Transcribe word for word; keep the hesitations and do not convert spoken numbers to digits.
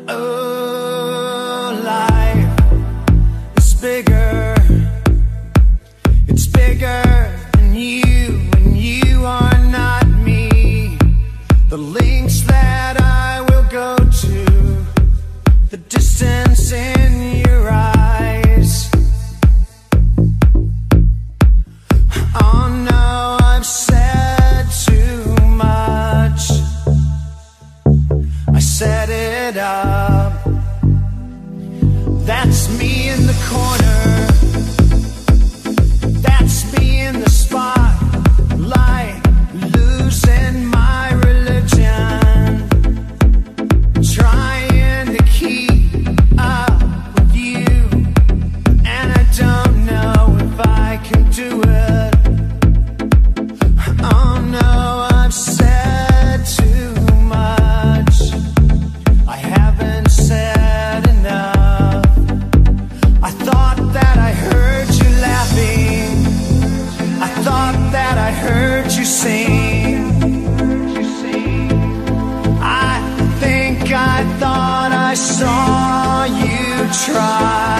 Oh, life is bigger. It's bigger than you, and you are not me. The lengths that I will go to, the distance in your eyes. Oh no, I've said too much. I set it up. That's me in the corner. That's me in the spotlight, losing my religion, trying to keep up with you, and I don't know if I can do it. Oh no, I've said too much. I haven't said enough. I thought that I heard you laughing. I thought that I heard you sing. I think I thought I saw you try.